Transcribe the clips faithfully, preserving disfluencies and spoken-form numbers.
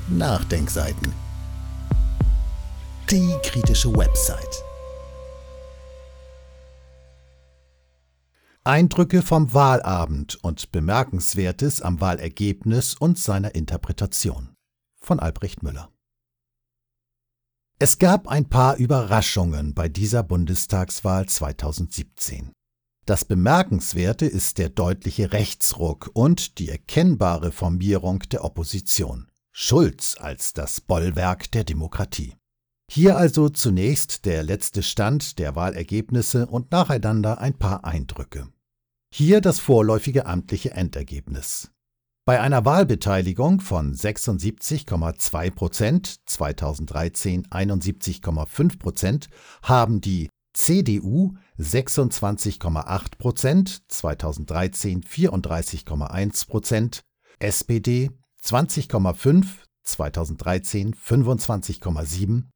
Nachdenkseiten. Die kritische Website. Eindrücke vom Wahlabend und Bemerkenswertes am Wahlergebnis und seiner Interpretation von Albrecht Müller. Es gab ein paar Überraschungen bei dieser Bundestagswahl zweitausendsiebzehn. Das Bemerkenswerte ist der deutliche Rechtsruck und die erkennbare Formierung der Opposition. Schulz als das Bollwerk der Demokratie. Hier also zunächst der letzte Stand der Wahlergebnisse und nacheinander ein paar Eindrücke. Hier das vorläufige amtliche Endergebnis. Bei einer Wahlbeteiligung von sechsundsiebzig Komma zwei Prozent, zweitausenddreizehn einundsiebzig Komma fünf Prozent, haben die C D U sechsundzwanzig Komma acht Prozent, zweitausenddreizehn vierunddreißig Komma eins Prozent, S P D zwanzig Komma fünf, zweitausenddreizehn fünfundzwanzig Komma sieben,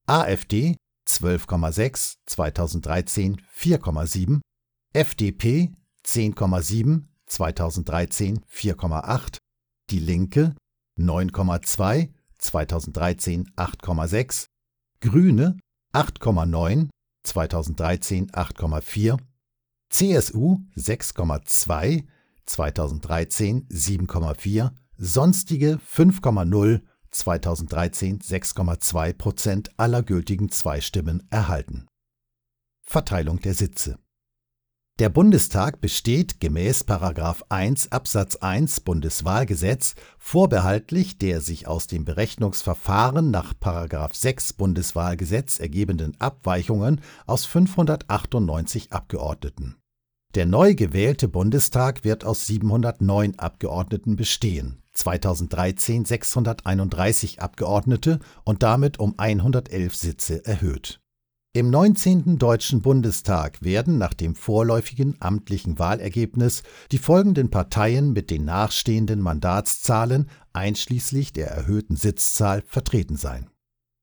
AfD zwölf Komma sechs, zweitausenddreizehn vier Komma sieben, F D P zehn Komma sieben, zweitausenddreizehn vier Komma acht, Die Linke neun Komma zwei, zweitausenddreizehn acht Komma sechs, Grüne acht Komma neun, zweitausenddreizehn acht Komma vier, C S U sechs Komma zwei, zweitausenddreizehn sieben Komma vier, Sonstige fünf Komma null, zweitausenddreizehn sechs Komma zwei Prozent aller gültigen Zweistimmen erhalten. Verteilung der Sitze. Der Bundestag besteht gemäß Paragraph eins Absatz eins Bundeswahlgesetz vorbehaltlich der sich aus dem Berechnungsverfahren nach Paragraph sechs Bundeswahlgesetz ergebenden Abweichungen aus fünfhundertachtundneunzig Abgeordneten. Der neu gewählte Bundestag wird aus siebenhundertneun Abgeordneten bestehen, zweitausenddreizehn sechshunderteinunddreißig Abgeordnete und damit um hundertelf Sitze erhöht. Im neunzehnten Deutschen Bundestag werden nach dem vorläufigen amtlichen Wahlergebnis die folgenden Parteien mit den nachstehenden Mandatszahlen einschließlich der erhöhten Sitzzahl vertreten sein.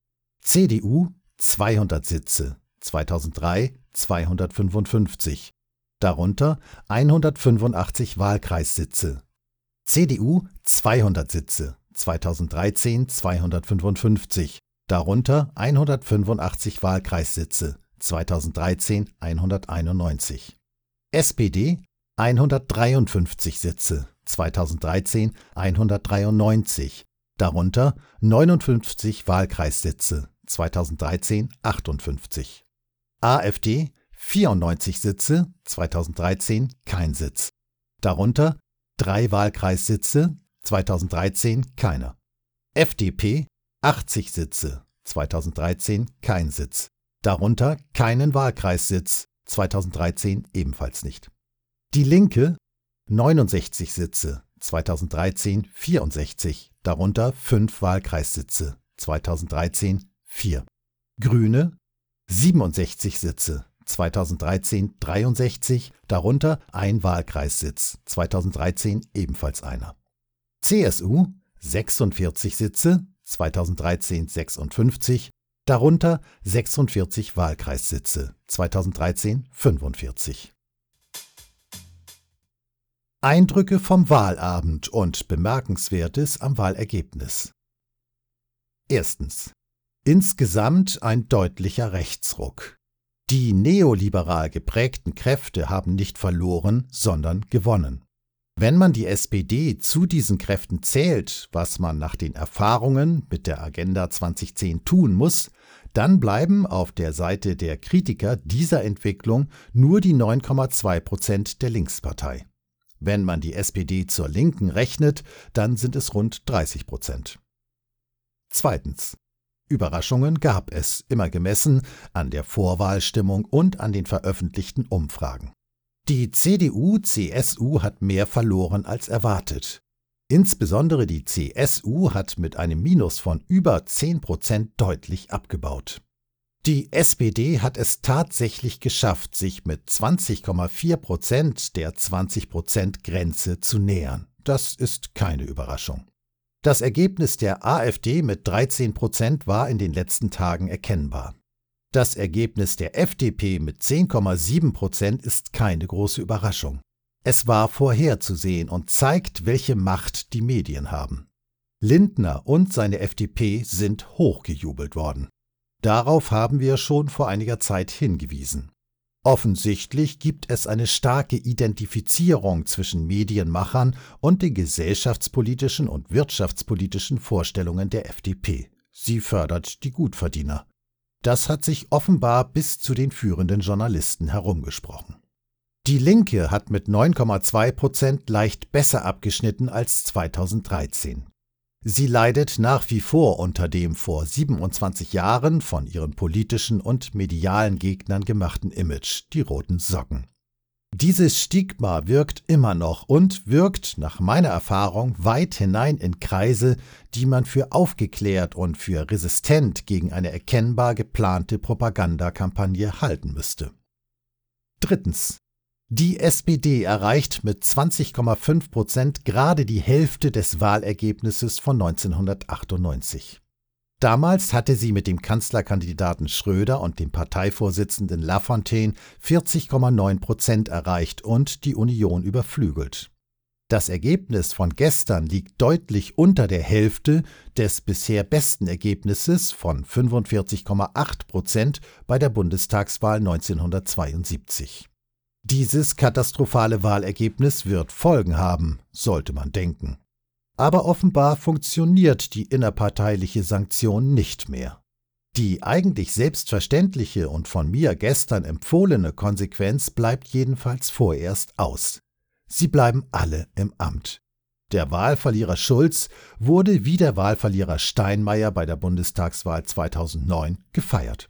C D U zweihundert Sitze, zweitausenddrei zweihundertfünfundfünfzig, darunter hundertfünfundachtzig Wahlkreissitze. C D U zweihundert Sitze, zweitausenddreizehn zweihundertfünfundfünfzig, darunter hundertfünfundachtzig Wahlkreissitze, zweitausenddreizehn hunderteinundneunzig. S P D hundertdreiundfünfzig Sitze, zweitausenddreizehn hundertdreiundneunzig, darunter neunundfünfzig Wahlkreissitze, zweitausenddreizehn achtundfünfzig. AfD vierundneunzig Sitze, zweitausenddreizehn kein Sitz, darunter drei Wahlkreissitze, zweitausenddreizehn keiner. F D P achtzig Sitze, zweitausenddreizehn kein Sitz, darunter keinen Wahlkreissitz, zweitausenddreizehn ebenfalls nicht. Die Linke neunundsechzig Sitze, zweitausenddreizehn vierundsechzig, darunter fünf Wahlkreissitze, zweitausenddreizehn vier. Grüne siebenundsechzig Sitze, zweitausenddreizehn dreiundsechzig, darunter ein Wahlkreissitz, zweitausenddreizehn ebenfalls einer. C S U sechsundvierzig Sitze, zweitausenddreizehn sechsundfünfzig, darunter sechsundvierzig Wahlkreissitze, zweitausenddreizehn fünfundvierzig. Eindrücke vom Wahlabend und Bemerkenswertes am Wahlergebnis. Erstens. Insgesamt ein deutlicher Rechtsruck. Die neoliberal geprägten Kräfte haben nicht verloren, sondern gewonnen. Wenn man die S P D zu diesen Kräften zählt, was man nach den Erfahrungen mit der Agenda zweitausendzehn tun muss, dann bleiben auf der Seite der Kritiker dieser Entwicklung nur die neun Komma zwei Prozent der Linkspartei. Wenn man die S P D zur Linken rechnet, dann sind es rund dreißig Prozent. Zweitens. Überraschungen gab es, immer gemessen an der Vorwahlstimmung und an den veröffentlichten Umfragen. Die C D U C S U hat mehr verloren als erwartet. Insbesondere die C S U hat mit einem Minus von über zehn Prozent deutlich abgebaut. Die S P D hat es tatsächlich geschafft, sich mit zwanzig Komma vier Prozent der zwanzig Prozent Grenze zu nähern. Das ist keine Überraschung. Das Ergebnis der AfD mit dreizehn Prozent war in den letzten Tagen erkennbar. Das Ergebnis der F D P mit zehn Komma sieben Prozent ist keine große Überraschung. Es war vorherzusehen und zeigt, welche Macht die Medien haben. Lindner und seine F D P sind hochgejubelt worden. Darauf haben wir schon vor einiger Zeit hingewiesen. Offensichtlich gibt es eine starke Identifizierung zwischen Medienmachern und den gesellschaftspolitischen und wirtschaftspolitischen Vorstellungen der F D P. Sie fördert die Gutverdiener. Das hat sich offenbar bis zu den führenden Journalisten herumgesprochen. Die Linke hat mit neun Komma zwei Prozent leicht besser abgeschnitten als zweitausenddreizehn. Sie leidet nach wie vor unter dem vor siebenundzwanzig Jahren von ihren politischen und medialen Gegnern gemachten Image, die roten Socken. Dieses Stigma wirkt immer noch und wirkt nach meiner Erfahrung weit hinein in Kreise, die man für aufgeklärt und für resistent gegen eine erkennbar geplante Propagandakampagne halten müsste. Drittens. Die S P D erreicht mit zwanzig Komma fünf Prozent gerade die Hälfte des Wahlergebnisses von neunzehnhundertachtundneunzig. Damals hatte sie mit dem Kanzlerkandidaten Schröder und dem Parteivorsitzenden Lafontaine vierzig Komma neun Prozent erreicht und die Union überflügelt. Das Ergebnis von gestern liegt deutlich unter der Hälfte des bisher besten Ergebnisses von fünfundvierzig Komma acht Prozent bei der Bundestagswahl neunzehnhundertzweiundsiebzig. Dieses katastrophale Wahlergebnis wird Folgen haben, sollte man denken. Aber offenbar funktioniert die innerparteiliche Sanktion nicht mehr. Die eigentlich selbstverständliche und von mir gestern empfohlene Konsequenz bleibt jedenfalls vorerst aus. Sie bleiben alle im Amt. Der Wahlverlierer Schulz wurde wie der Wahlverlierer Steinmeier bei der Bundestagswahl zweitausendneun gefeiert.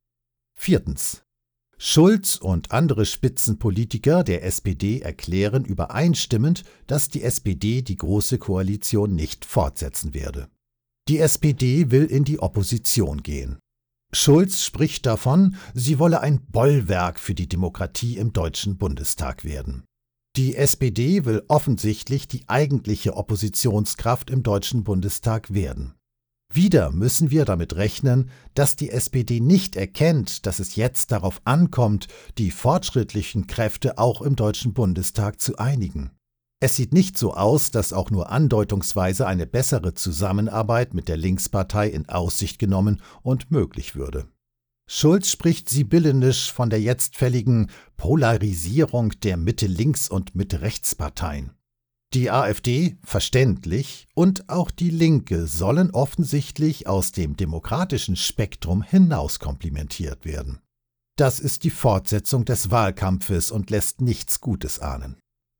Viertens. Schulz und andere Spitzenpolitiker der S P D erklären übereinstimmend, dass die S P D die Große Koalition nicht fortsetzen werde. Die S P D will in die Opposition gehen. Schulz spricht davon, sie wolle ein Bollwerk für die Demokratie im Deutschen Bundestag werden. Die S P D will offensichtlich die eigentliche Oppositionskraft im Deutschen Bundestag werden. Wieder müssen wir damit rechnen, dass die S P D nicht erkennt, dass es jetzt darauf ankommt, die fortschrittlichen Kräfte auch im Deutschen Bundestag zu einigen. Es sieht nicht so aus, dass auch nur andeutungsweise eine bessere Zusammenarbeit mit der Linkspartei in Aussicht genommen und möglich würde. Schulz spricht sibyllinisch von der jetzt fälligen Polarisierung der Mitte-Links- und Mitte-Rechts-Parteien. Die AfD, verständlich, und auch die Linke sollen offensichtlich aus dem demokratischen Spektrum hinaus komplimentiert werden. Das ist die Fortsetzung des Wahlkampfes und lässt nichts Gutes ahnen.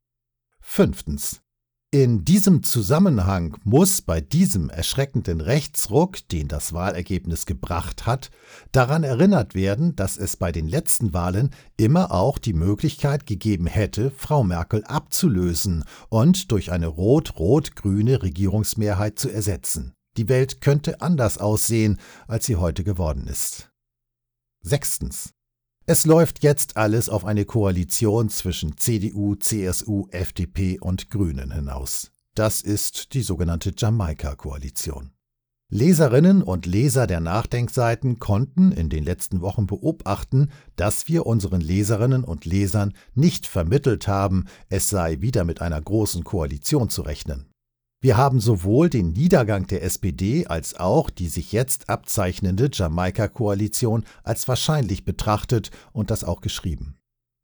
Fünftens. In diesem Zusammenhang muss bei diesem erschreckenden Rechtsruck, den das Wahlergebnis gebracht hat, daran erinnert werden, dass es bei den letzten Wahlen immer auch die Möglichkeit gegeben hätte, Frau Merkel abzulösen und durch eine rot-rot-grüne Regierungsmehrheit zu ersetzen. Die Welt könnte anders aussehen, als sie heute geworden ist. Sechstens. Es läuft jetzt alles auf eine Koalition zwischen C D U, C S U, F D P und Grünen hinaus. Das ist die sogenannte Jamaika-Koalition. Leserinnen und Leser der Nachdenkseiten konnten in den letzten Wochen beobachten, dass wir unseren Leserinnen und Lesern nicht vermittelt haben, es sei wieder mit einer großen Koalition zu rechnen. Wir haben sowohl den Niedergang der S P D als auch die sich jetzt abzeichnende Jamaika-Koalition als wahrscheinlich betrachtet und das auch geschrieben.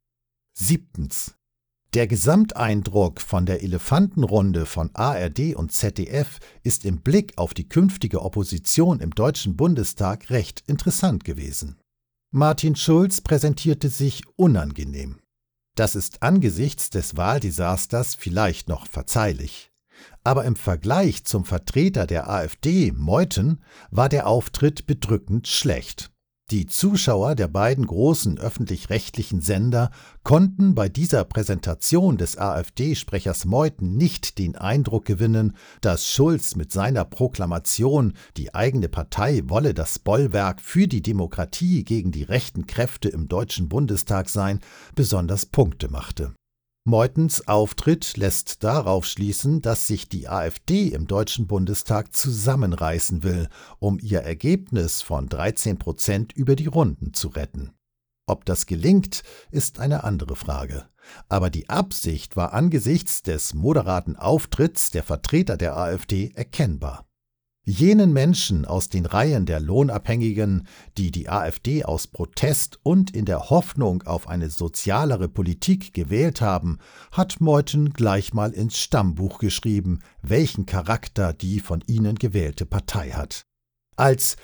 Siebtens. Der Gesamteindruck von der Elefantenrunde von A R D und Z D F ist im Blick auf die künftige Opposition im Deutschen Bundestag recht interessant gewesen. Martin Schulz präsentierte sich unangenehm. Das ist angesichts des Wahldesasters vielleicht noch verzeihlich. Aber im Vergleich zum Vertreter der AfD, Meuthen, war der Auftritt bedrückend schlecht. Die Zuschauer der beiden großen öffentlich-rechtlichen Sender konnten bei dieser Präsentation des AfD-Sprechers Meuthen nicht den Eindruck gewinnen, dass Schulz mit seiner Proklamation, die eigene Partei wolle das Bollwerk für die Demokratie gegen die rechten Kräfte im Deutschen Bundestag sein, besonders Punkte machte. Meuthens Auftritt lässt darauf schließen, dass sich die AfD im Deutschen Bundestag zusammenreißen will, um ihr Ergebnis von dreizehn Prozent über die Runden zu retten. Ob das gelingt, ist eine andere Frage. Aber die Absicht war angesichts des moderaten Auftritts der Vertreter der AfD erkennbar. Jenen Menschen aus den Reihen der Lohnabhängigen, die die AfD aus Protest und in der Hoffnung auf eine sozialere Politik gewählt haben, hat Meuthen gleich mal ins Stammbuch geschrieben, welchen Charakter die von ihnen gewählte Partei hat. Als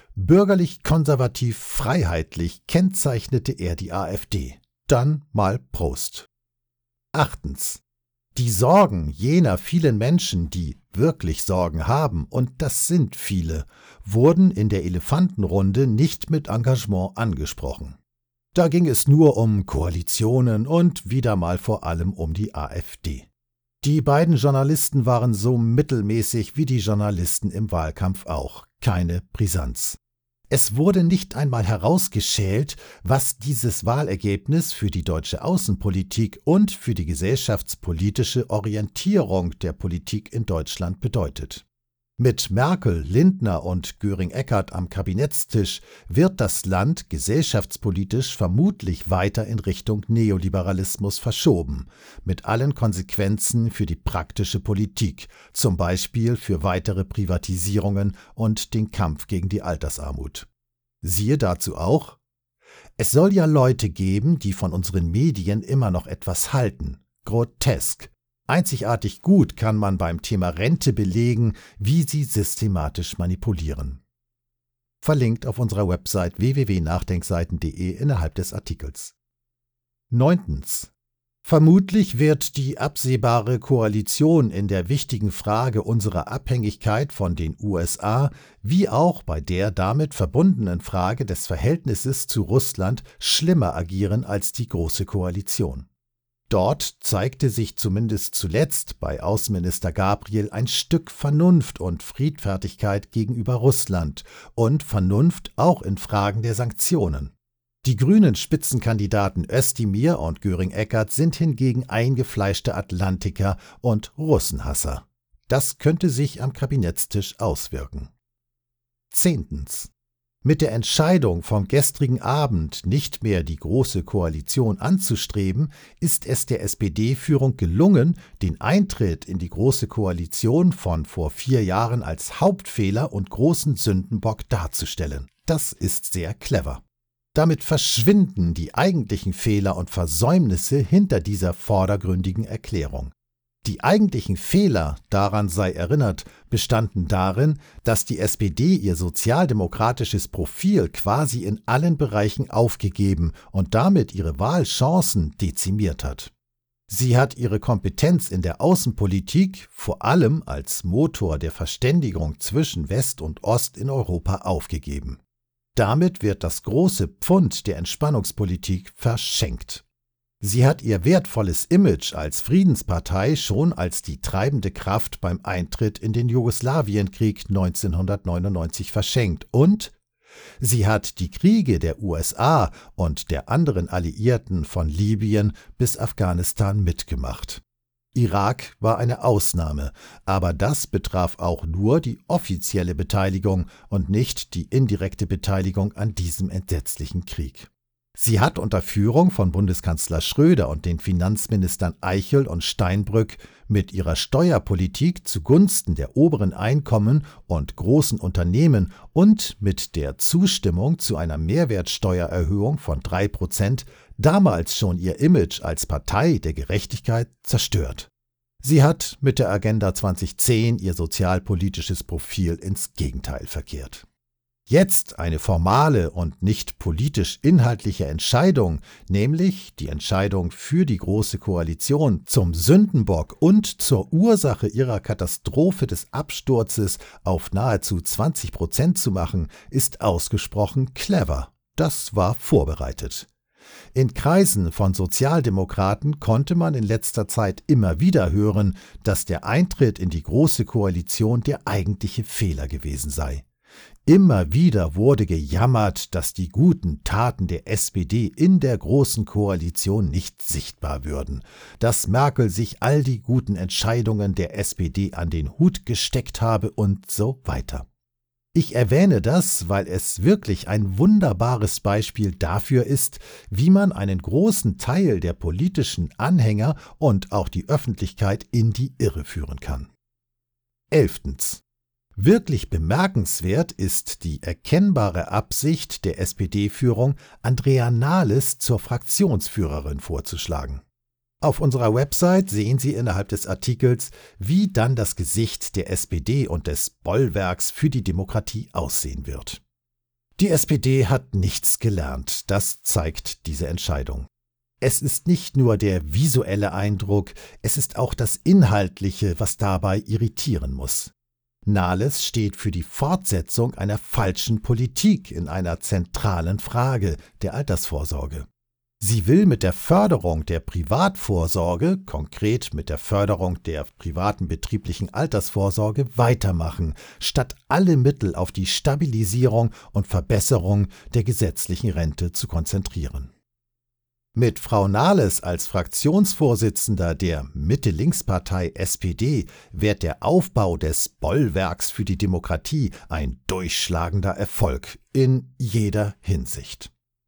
bürgerlich-konservativ-freiheitlich kennzeichnete er die AfD. Dann mal Prost. Achtens. Die Sorgen jener vielen Menschen, die wirklich Sorgen haben, und das sind viele, wurden in der Elefantenrunde nicht mit Engagement angesprochen. Da ging es nur um Koalitionen und wieder mal vor allem um die AfD. Die beiden Journalisten waren so mittelmäßig wie die Journalisten im Wahlkampf auch, keine Brisanz. Es wurde nicht einmal herausgeschält, was dieses Wahlergebnis für die deutsche Außenpolitik und für die gesellschaftspolitische Orientierung der Politik in Deutschland bedeutet. Mit Merkel, Lindner und Göring-Eckardt am Kabinettstisch wird das Land gesellschaftspolitisch vermutlich weiter in Richtung Neoliberalismus verschoben, mit allen Konsequenzen für die praktische Politik, zum Beispiel für weitere Privatisierungen und den Kampf gegen die Altersarmut. Siehe dazu auch: Es soll ja Leute geben, die von unseren Medien immer noch etwas halten. Grotesk. Einzigartig gut kann man beim Thema Rente belegen, wie sie systematisch manipulieren. Verlinkt auf unserer Website w w w punkt nachdenkseiten punkt de innerhalb des Artikels. Neuntens. Vermutlich wird die absehbare Koalition in der wichtigen Frage unserer Abhängigkeit von den U S A wie auch bei der damit verbundenen Frage des Verhältnisses zu Russland schlimmer agieren als die Große Koalition. Dort zeigte sich zumindest zuletzt bei Außenminister Gabriel ein Stück Vernunft und Friedfertigkeit gegenüber Russland und Vernunft auch in Fragen der Sanktionen. Die grünen Spitzenkandidaten Özdemir und Göring-Eckardt sind hingegen eingefleischte Atlantiker und Russenhasser. Das könnte sich am Kabinettstisch auswirken. Zehntens. Mit der Entscheidung vom gestrigen Abend, nicht mehr die Große Koalition anzustreben, ist es der S P D-Führung gelungen, den Eintritt in die Große Koalition von vor vier Jahren als Hauptfehler und großen Sündenbock darzustellen. Das ist sehr clever. Damit verschwinden die eigentlichen Fehler und Versäumnisse hinter dieser vordergründigen Erklärung. Die eigentlichen Fehler, daran sei erinnert, bestanden darin, dass die S P D ihr sozialdemokratisches Profil quasi in allen Bereichen aufgegeben und damit ihre Wahlchancen dezimiert hat. Sie hat ihre Kompetenz in der Außenpolitik, vor allem als Motor der Verständigung zwischen West und Ost in Europa, aufgegeben. Damit wird das große Pfund der Entspannungspolitik verschenkt. Sie hat ihr wertvolles Image als Friedenspartei schon als die treibende Kraft beim Eintritt in den Jugoslawienkrieg neunzehnhundertneunundneunzig verschenkt und sie hat die Kriege der U S A und der anderen Alliierten von Libyen bis Afghanistan mitgemacht. Irak war eine Ausnahme, aber das betraf auch nur die offizielle Beteiligung und nicht die indirekte Beteiligung an diesem entsetzlichen Krieg. Sie hat unter Führung von Bundeskanzler Schröder und den Finanzministern Eichel und Steinbrück mit ihrer Steuerpolitik zugunsten der oberen Einkommen und großen Unternehmen und mit der Zustimmung zu einer Mehrwertsteuererhöhung von drei Prozent damals schon ihr Image als Partei der Gerechtigkeit zerstört. Sie hat mit der Agenda zweitausendzehn ihr sozialpolitisches Profil ins Gegenteil verkehrt. Jetzt eine formale und nicht politisch inhaltliche Entscheidung, nämlich die Entscheidung für die Große Koalition zum Sündenbock und zur Ursache ihrer Katastrophe des Absturzes auf nahezu zwanzig Prozent zu machen, ist ausgesprochen clever. Das war vorbereitet. In Kreisen von Sozialdemokraten konnte man in letzter Zeit immer wieder hören, dass der Eintritt in die Große Koalition der eigentliche Fehler gewesen sei. Immer wieder wurde gejammert, dass die guten Taten der S P D in der Großen Koalition nicht sichtbar würden, dass Merkel sich all die guten Entscheidungen der S P D an den Hut gesteckt habe und so weiter. Ich erwähne das, weil es wirklich ein wunderbares Beispiel dafür ist, wie man einen großen Teil der politischen Anhänger und auch die Öffentlichkeit in die Irre führen kann. Elftens. Wirklich bemerkenswert ist die erkennbare Absicht der S P D-Führung, Andrea Nahles zur Fraktionsführerin vorzuschlagen. Auf unserer Website sehen Sie innerhalb des Artikels, wie dann das Gesicht der S P D und des Bollwerks für die Demokratie aussehen wird. Die S P D hat nichts gelernt, das zeigt diese Entscheidung. Es ist nicht nur der visuelle Eindruck, es ist auch das Inhaltliche, was dabei irritieren muss. Nahles steht für die Fortsetzung einer falschen Politik in einer zentralen Frage, der Altersvorsorge. Sie will mit der Förderung der Privatvorsorge, konkret mit der Förderung der privaten betrieblichen Altersvorsorge, weitermachen, statt alle Mittel auf die Stabilisierung und Verbesserung der gesetzlichen Rente zu konzentrieren. Mit Frau Nahles als Fraktionsvorsitzender der Mitte-Links-Partei S P D wird der Aufbau des Bollwerks für die Demokratie ein durchschlagender Erfolg in jeder Hinsicht.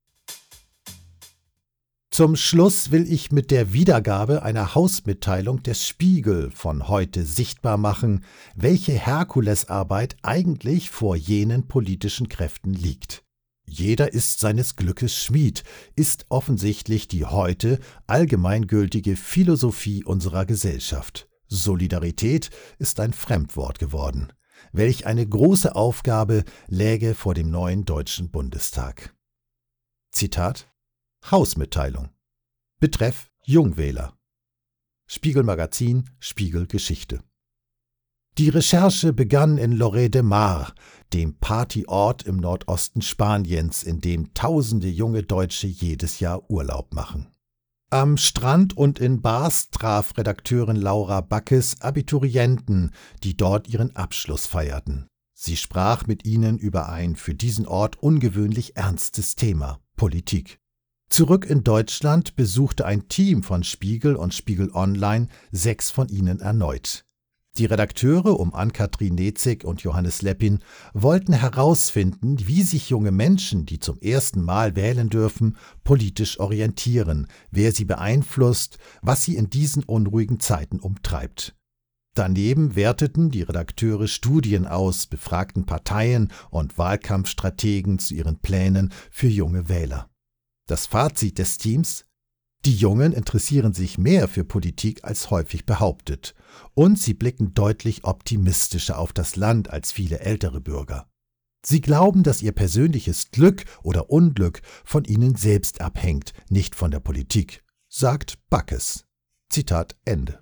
Zum Schluss will ich mit der Wiedergabe einer Hausmitteilung des Spiegel von heute sichtbar machen, welche Herkulesarbeit eigentlich vor jenen politischen Kräften liegt. Jeder ist seines Glückes Schmied, ist offensichtlich die heute allgemeingültige Philosophie unserer Gesellschaft. Solidarität ist ein Fremdwort geworden. Welch eine große Aufgabe läge vor dem neuen Deutschen Bundestag. Zitat: Hausmitteilung. Betreff Jungwähler. Spiegel Magazin, Spiegel Geschichte. Die Recherche begann in Lloret de Mar, dem Partyort im Nordosten Spaniens, in dem tausende junge Deutsche jedes Jahr Urlaub machen. Am Strand und in Bars traf Redakteurin Laura Backes Abiturienten, die dort ihren Abschluss feierten. Sie sprach mit ihnen über ein für diesen Ort ungewöhnlich ernstes Thema: Politik. Zurück in Deutschland besuchte ein Team von Spiegel und Spiegel Online sechs von ihnen erneut. Die Redakteure um Ann-Kathrin Nezig und Johannes Leppin wollten herausfinden, wie sich junge Menschen, die zum ersten Mal wählen dürfen, politisch orientieren, wer sie beeinflusst, was sie in diesen unruhigen Zeiten umtreibt. Daneben werteten die Redakteure Studien aus, befragten Parteien und Wahlkampfstrategen zu ihren Plänen für junge Wähler. Das Fazit des Teams: Die Jungen interessieren sich mehr für Politik als häufig behauptet, und sie blicken deutlich optimistischer auf das Land als viele ältere Bürger. Sie glauben, dass ihr persönliches Glück oder Unglück von ihnen selbst abhängt, nicht von der Politik, sagt Backes. Zitat Ende.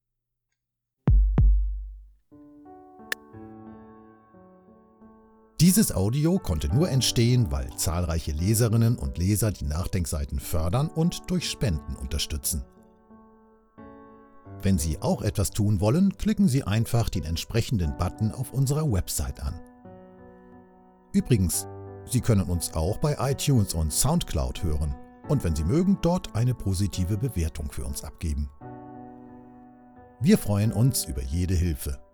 Dieses Audio konnte nur entstehen, weil zahlreiche Leserinnen und Leser die Nachdenkseiten fördern und durch Spenden unterstützen. Wenn Sie auch etwas tun wollen, klicken Sie einfach den entsprechenden Button auf unserer Website an. Übrigens, Sie können uns auch bei iTunes und Soundcloud hören und wenn Sie mögen, dort eine positive Bewertung für uns abgeben. Wir freuen uns über jede Hilfe.